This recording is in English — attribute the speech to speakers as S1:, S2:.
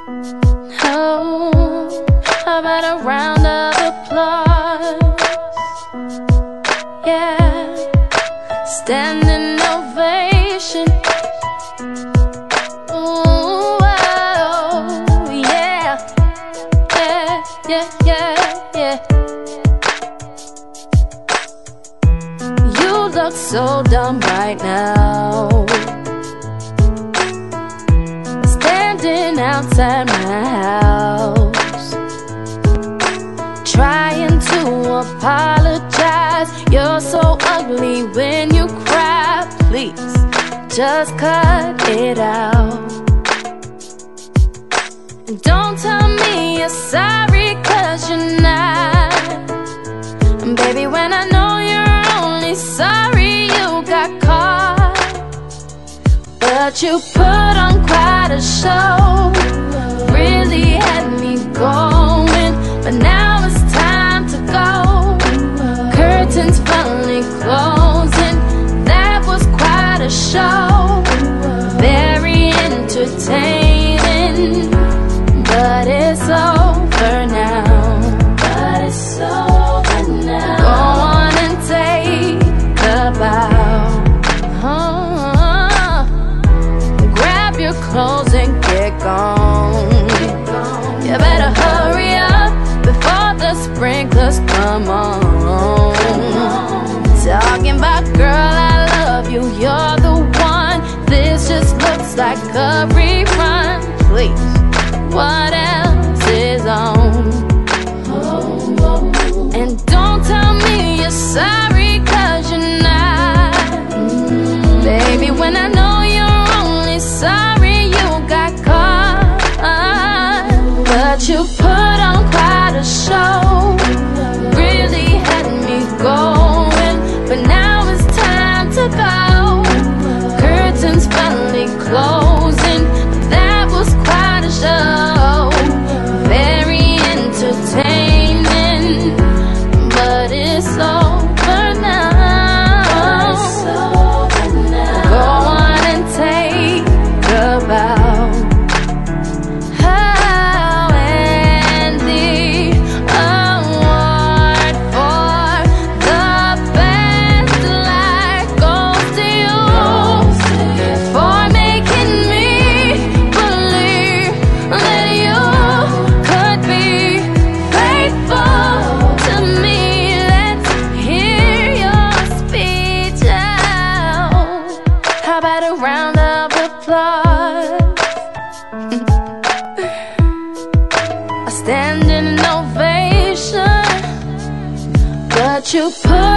S1: Oh, how about a round of applause? Yeah, standing ovation. Ooh, oh, yeah, yeah, yeah, yeah, yeah. You look so dumb right now, standing outside my house, trying to apologize. You're so ugly when you cry. Please, just cut it out. And don't tell me you're sorry, 'cause you're not. And baby, when I know you're only sorry you got caught, but you put on quite a show, really had me going. But now it's time to go, curtains finally closing. That was quite a show, very entertaining. But it's over now, but it's over now. Go on and take a bow. Grab your clothes and get gone. You better hurry up before the sprinklers come on. Talking about, girl, I love you, you're the one. This just looks like a rerun. Please, what else is on? And don't tell me you're sorry, 'cause you're not. Baby, when I know you're only sorry you got caught, but you put on quite a show, really had me going. But now it's time to go, curtains finally closing. That was quite a show, very entertaining. But it's over now, go on and take a bow. Oh, and the award for the best life goes to you, for making me believe that you could be faithful to me. Let's hear your speech out. How about a round of applause? A standing ovation, but you put